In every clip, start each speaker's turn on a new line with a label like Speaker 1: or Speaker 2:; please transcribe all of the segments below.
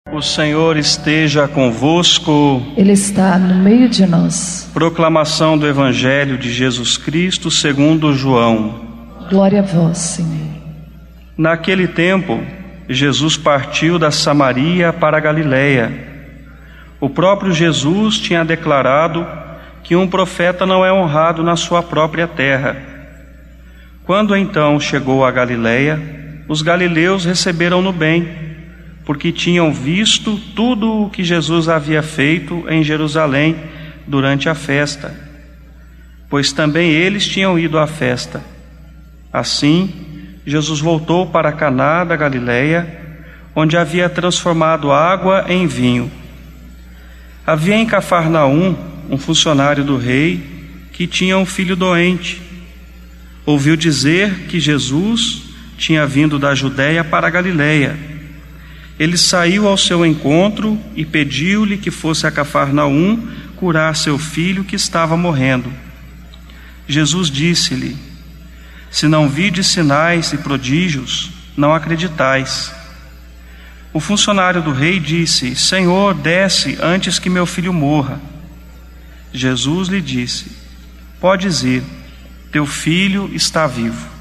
Speaker 1: O Senhor esteja convosco.
Speaker 2: Ele está no meio de nós.
Speaker 1: Proclamação do Evangelho de Jesus Cristo segundo João.
Speaker 2: Glória a vós, Senhor.
Speaker 1: Naquele tempo, Jesus partiu da Samaria para a Galileia. O próprio Jesus tinha declarado que um profeta não é honrado na sua própria terra. Quando então chegou a Galileia, os galileus receberam-no bem, porque tinham visto tudo o que Jesus havia feito em Jerusalém durante a festa, pois também eles tinham ido à festa. Assim, Jesus voltou para Caná da Galileia, onde havia transformado água em vinho. Havia em Cafarnaum um funcionário do rei que tinha um filho doente. Ouviu dizer que Jesus tinha vindo da Judéia para a Galileia. Ele saiu ao seu encontro e pediu-lhe que fosse a Cafarnaum curar seu filho que estava morrendo. Jesus disse-lhe: se não vides sinais e prodígios, não acreditais. O funcionário do rei disse: Senhor, desce antes que meu filho morra. Jesus lhe disse: podes ir, teu filho está vivo.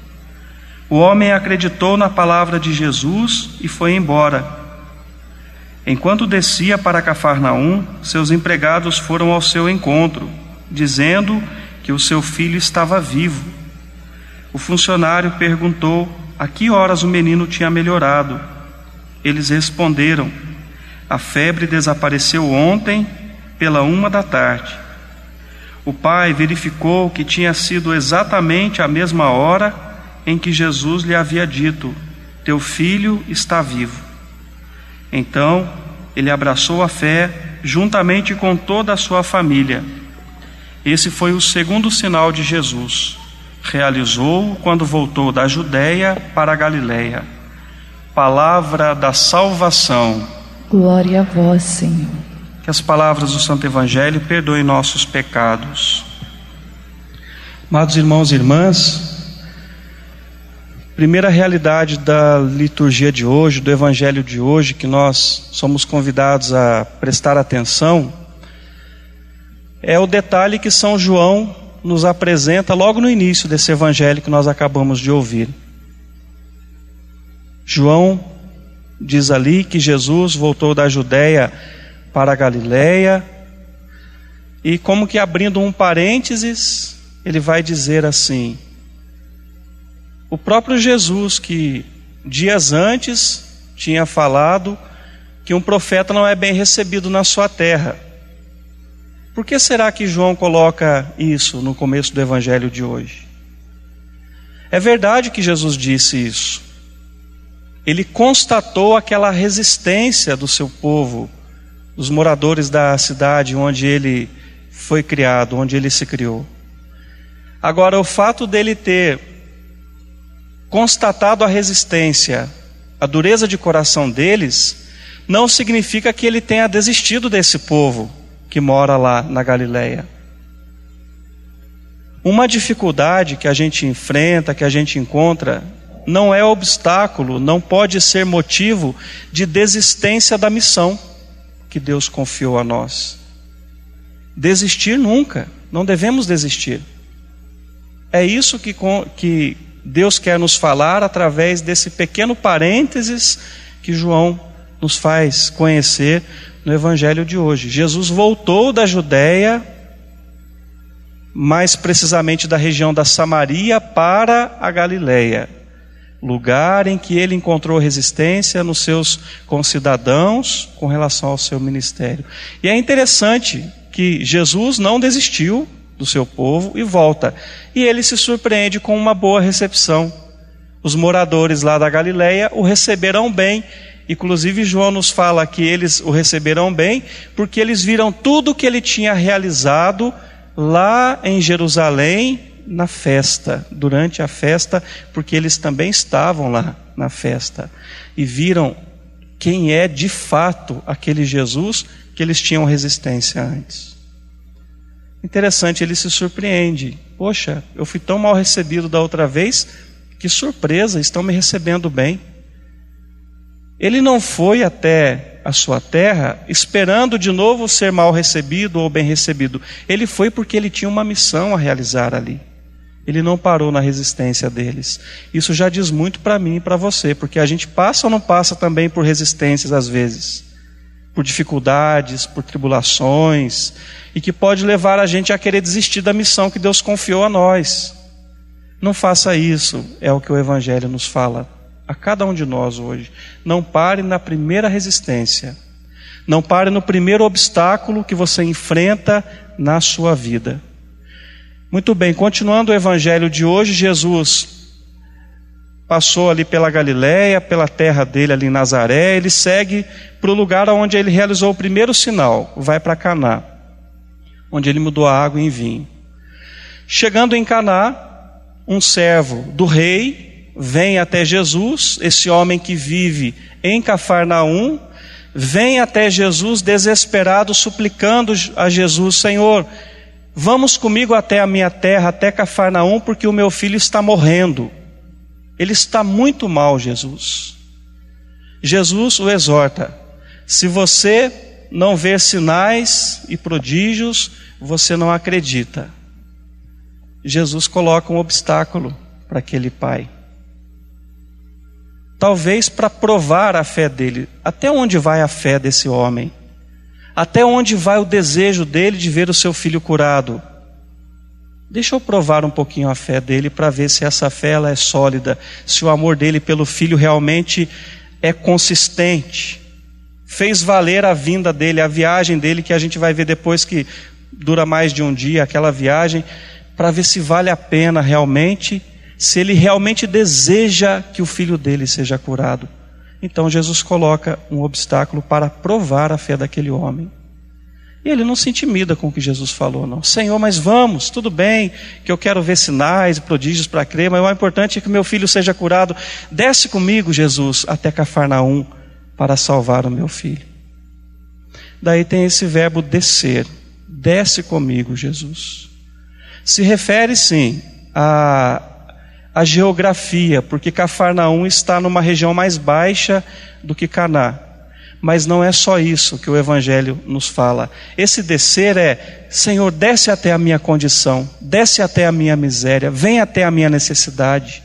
Speaker 1: O homem acreditou na palavra de Jesus e foi embora. Enquanto descia para Cafarnaum, seus empregados foram ao seu encontro, dizendo que o seu filho estava vivo. O funcionário perguntou a que horas o menino tinha melhorado. Eles responderam: a febre desapareceu ontem pela 1h. O pai verificou que tinha sido exatamente a mesma hora em que Jesus lhe havia dito: teu filho está vivo. Então ele abraçou a fé juntamente com toda a sua família. Esse foi o segundo sinal de Jesus. Realizou-o quando voltou da Judéia para a Galileia. Palavra da salvação.
Speaker 2: Glória a vós, Senhor.
Speaker 1: Que as palavras do Santo Evangelho perdoem nossos pecados. Amados irmãos e irmãs, primeira realidade da liturgia de hoje, do Evangelho de hoje, que nós somos convidados a prestar atenção, é o detalhe que São João nos apresenta logo no início desse Evangelho que nós acabamos de ouvir. João diz ali que Jesus voltou da Judéia para a Galileia, e como que abrindo um parênteses, ele vai dizer assim: o próprio Jesus, que dias antes tinha falado que um profeta não é bem recebido na sua terra. Por que será que João coloca isso no começo do Evangelho de hoje? É verdade que Jesus disse isso. Ele constatou aquela resistência do seu povo, dos moradores da cidade onde ele foi criado, onde ele se criou. Agora, o fato dele ter constatado a resistência, a dureza de coração deles, não significa que ele tenha desistido desse povo que mora lá na Galileia. Uma dificuldade que a gente enfrenta, que a gente encontra, não é obstáculo, não pode ser motivo de desistência da missão que Deus confiou a nós. Desistir nunca, não devemos desistir. É isso que Deus quer nos falar através desse pequeno parênteses que João nos faz conhecer no Evangelho de hoje. Jesus voltou da Judéia, mais precisamente da região da Samaria, para a Galileia, lugar em que ele encontrou resistência nos seus concidadãos com relação ao seu ministério. E é interessante que Jesus não desistiu do seu povo e volta. E ele se surpreende com uma boa recepção. Os moradores lá da Galileia o receberão bem. Inclusive João nos fala que eles o receberão bem porque eles viram tudo que ele tinha realizado lá em Jerusalém na festa, durante a festa, porque eles também estavam lá na festa e viram quem é de fato aquele Jesus que eles tinham resistência antes. Interessante, ele se surpreende: poxa, eu fui tão mal recebido da outra vez, que surpresa, estão me recebendo bem. Ele não foi até a sua terra esperando de novo ser mal recebido ou bem recebido. Ele foi porque ele tinha uma missão a realizar ali. Ele não parou na resistência deles. Isso já diz muito para mim e para você, porque a gente passa ou não passa também por resistências às vezes, por dificuldades, por tribulações, e que pode levar a gente a querer desistir da missão que Deus confiou a nós. Não faça isso, é o que o Evangelho nos fala a cada um de nós hoje. Não pare na primeira resistência, não pare no primeiro obstáculo que você enfrenta na sua vida. Muito bem, continuando o Evangelho de hoje, Jesus passou ali pela Galileia, pela terra dele ali em Nazaré. Ele segue para o lugar onde ele realizou o primeiro sinal, vai para Caná, onde ele mudou a água em vinho. Chegando em Caná, um servo do rei vem até Jesus. Esse homem que vive em Cafarnaum vem até Jesus desesperado, suplicando a Jesus: Senhor, vamos comigo até a minha terra, até Cafarnaum, porque o meu filho está morrendo. Ele está muito mal, Jesus. Jesus o exorta: se você não ver sinais e prodígios, você não acredita. Jesus coloca um obstáculo para aquele pai. Talvez para provar a fé dele. Até onde vai a fé desse homem? Até onde vai o desejo dele de ver o seu filho curado? Deixa eu provar um pouquinho a fé dele para ver se essa fé ela é sólida, se o amor dele pelo filho realmente é consistente. Fez valer a vinda dele, a viagem dele, que a gente vai ver depois, que dura mais de um dia, aquela viagem, para ver se vale a pena realmente, se ele realmente deseja que o filho dele seja curado. Então Jesus coloca um obstáculo para provar a fé daquele homem. E ele não se intimida com o que Jesus falou, não. Senhor, mas vamos, tudo bem, que eu quero ver sinais e prodígios para crer, mas o importante é que meu filho seja curado. Desce comigo, Jesus, até Cafarnaum, para salvar o meu filho. Daí tem esse verbo descer. Desce comigo, Jesus. Se refere, sim, à geografia, porque Cafarnaum está numa região mais baixa do que Caná. Mas não é só isso que o Evangelho nos fala. Esse descer é: Senhor, desce até a minha condição, desce até a minha miséria, vem até a minha necessidade.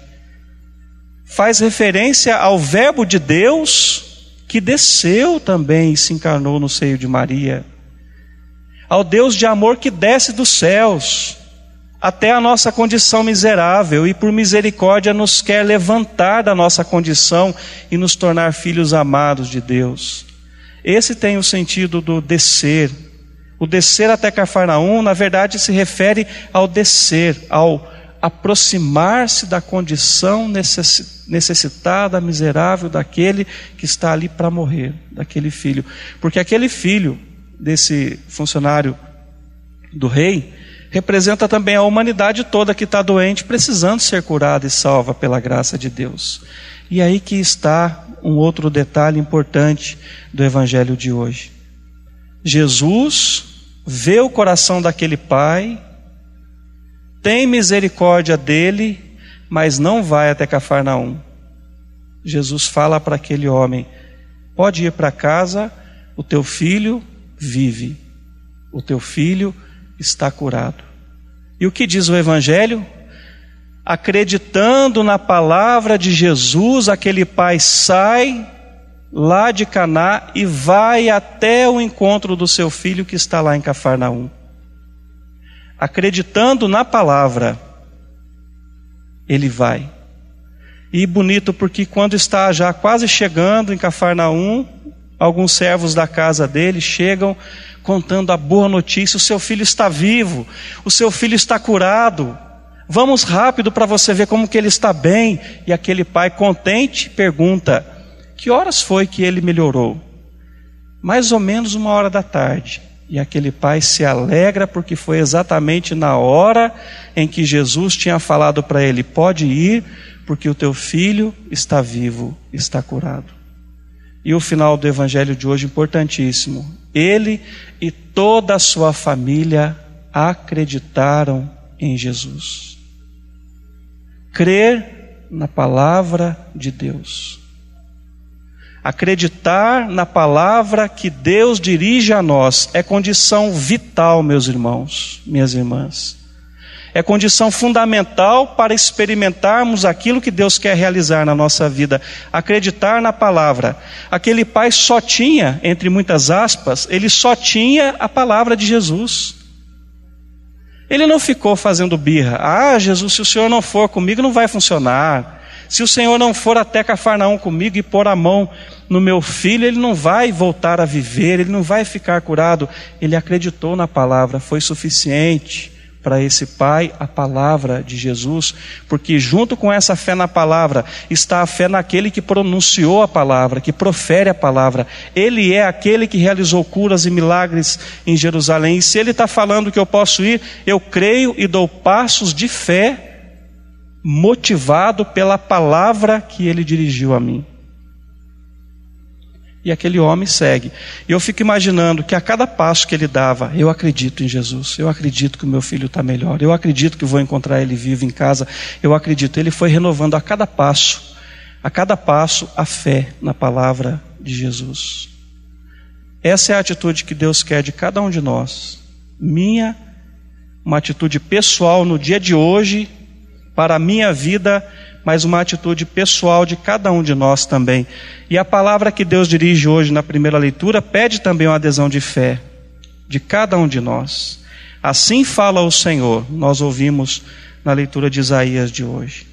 Speaker 1: Faz referência ao verbo de Deus que desceu também e se encarnou no seio de Maria. Ao Deus de amor que desce dos céus até a nossa condição miserável e por misericórdia nos quer levantar da nossa condição e nos tornar filhos amados de Deus. Esse tem o sentido do descer. O descer até Cafarnaum, na verdade, se refere ao descer, ao aproximar-se da condição necessitada, miserável daquele que está ali para morrer, daquele filho. Porque aquele filho desse funcionário do rei representa também a humanidade toda que está doente, precisando ser curada e salva pela graça de Deus. E aí que está um outro detalhe importante do Evangelho de hoje. Jesus vê o coração daquele pai, tem misericórdia dele, mas não vai até Cafarnaum. Jesus fala para aquele homem: pode ir para casa, o teu filho vive, o teu filho está curado. E o que diz o Evangelho? Acreditando na palavra de Jesus, aquele pai sai lá de Caná e vai até o encontro do seu filho que está lá em Cafarnaum. Acreditando na palavra, ele vai. E bonito, porque quando está já quase chegando em Cafarnaum, alguns servos da casa dele chegam contando a boa notícia: o seu filho está vivo, o seu filho está curado, vamos rápido para você ver como que ele está bem. E aquele pai contente pergunta: que horas foi que ele melhorou? Mais ou menos 1h da tarde. E aquele pai se alegra porque foi exatamente na hora em que Jesus tinha falado para ele: pode ir, porque o teu filho está vivo, está curado. E o final do Evangelho de hoje, importantíssimo: ele e toda a sua família acreditaram em Jesus. Crer na palavra de Deus. Acreditar na palavra que Deus dirige a nós é condição vital, meus irmãos, minhas irmãs. É condição fundamental para experimentarmos aquilo que Deus quer realizar na nossa vida. Acreditar na palavra. Aquele pai só tinha, entre muitas aspas, ele só tinha a palavra de Jesus. Ele não ficou fazendo birra. Ah, Jesus, se o Senhor não for comigo, não vai funcionar. Se o Senhor não for até Cafarnaum comigo e pôr a mão no meu filho, ele não vai voltar a viver, ele não vai ficar curado. Ele acreditou na palavra, foi suficiente para esse pai a palavra de Jesus, porque junto com essa fé na palavra está a fé naquele que pronunciou a palavra, que profere a palavra. Ele é aquele que realizou curas e milagres em Jerusalém, e se ele está falando que eu posso ir, eu creio e dou passos de fé, motivado pela palavra que ele dirigiu a mim. E aquele homem segue. E eu fico imaginando que a cada passo que ele dava, eu acredito em Jesus, eu acredito que o meu filho está melhor, eu acredito que vou encontrar ele vivo em casa, eu acredito. Ele foi renovando a cada passo a fé na palavra de Jesus. Essa é a atitude que Deus quer de cada um de nós. Uma atitude pessoal no dia de hoje, para a minha vida, mas uma atitude pessoal de cada um de nós também. E a palavra que Deus dirige hoje na primeira leitura pede também uma adesão de fé de cada um de nós. Assim fala o Senhor, nós ouvimos na leitura de Isaías de hoje.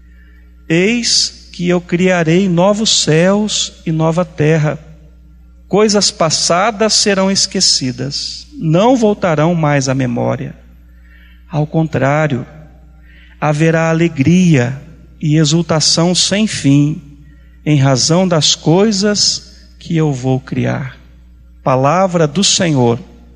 Speaker 1: Eis que eu criarei novos céus e nova terra. Coisas passadas serão esquecidas, não voltarão mais à memória. Ao contrário, haverá alegria e exultação sem fim, em razão das coisas que eu vou criar. Palavra do Senhor.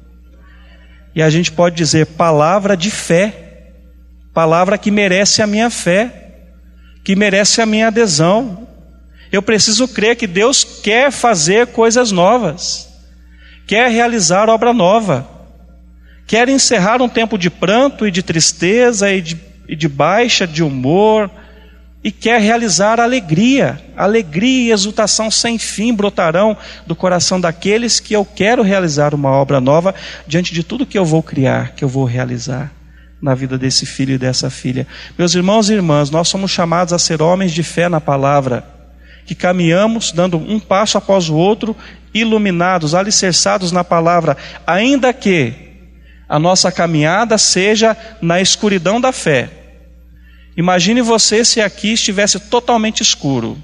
Speaker 1: E a gente pode dizer palavra de fé, palavra que merece a minha fé, que merece a minha adesão. Eu preciso crer que Deus quer fazer coisas novas, quer realizar obra nova, quer encerrar um tempo de pranto e de tristeza e de baixa de humor, e quer realizar alegria e exultação sem fim brotarão do coração daqueles que eu quero realizar uma obra nova diante de tudo que eu vou criar, que eu vou realizar na vida desse filho e dessa filha. Meus irmãos e irmãs, nós somos chamados a ser homens de fé na palavra, que caminhamos dando um passo após o outro, iluminados, alicerçados na palavra, ainda que a nossa caminhada seja na escuridão da fé. Imagine você se aqui estivesse totalmente escuro,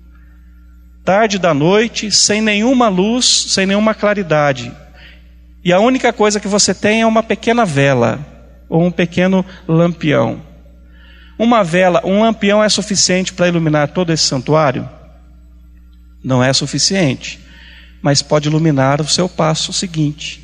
Speaker 1: tarde da noite, sem nenhuma luz, sem nenhuma claridade, e a única coisa que você tem é uma pequena vela, ou um pequeno lampião. Uma vela, um lampião é suficiente para iluminar todo esse santuário? Não é suficiente, mas pode iluminar o seu passo seguinte,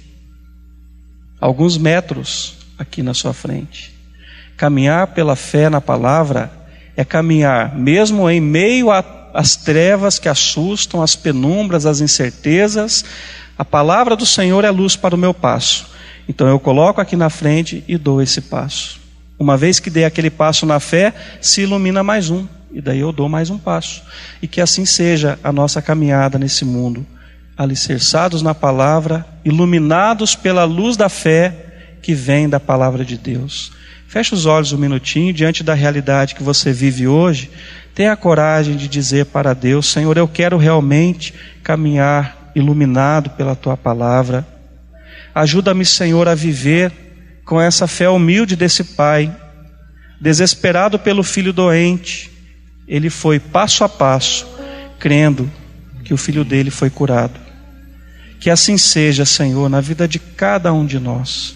Speaker 1: alguns metros aqui na sua frente. Caminhar pela fé na palavra é caminhar mesmo em meio às trevas que assustam, às penumbras, às incertezas. A palavra do Senhor é luz para o meu passo. Então eu coloco aqui na frente e dou esse passo. Uma vez que dei aquele passo na fé, se ilumina mais um, e daí eu dou mais um passo. E que assim seja a nossa caminhada nesse mundo, alicerçados na palavra, iluminados pela luz da fé que vem da palavra de Deus. Feche os olhos um minutinho, diante da realidade que você vive hoje, tenha a coragem de dizer para Deus: Senhor, eu quero realmente caminhar iluminado pela Tua palavra. Ajuda-me, Senhor, a viver com essa fé humilde desse pai, desesperado pelo filho doente. Ele foi passo a passo, crendo que o filho dele foi curado. Que assim seja, Senhor, na vida de cada um de nós.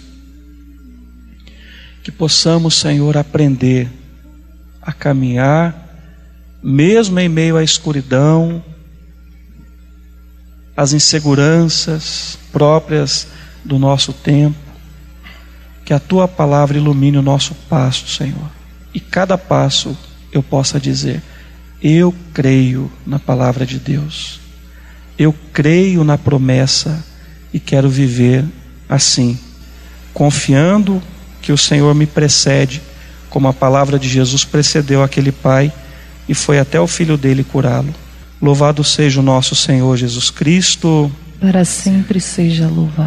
Speaker 1: Que possamos, Senhor, aprender a caminhar, mesmo em meio à escuridão, às inseguranças próprias do nosso tempo. Que a Tua palavra ilumine o nosso passo, Senhor. E cada passo eu possa dizer: eu creio na palavra de Deus. Eu creio na promessa e quero viver assim, confiando que o Senhor me precede, como a palavra de Jesus precedeu aquele pai e foi até o filho dele curá-lo. Louvado seja o nosso Senhor Jesus Cristo.
Speaker 2: Para sempre seja louvado.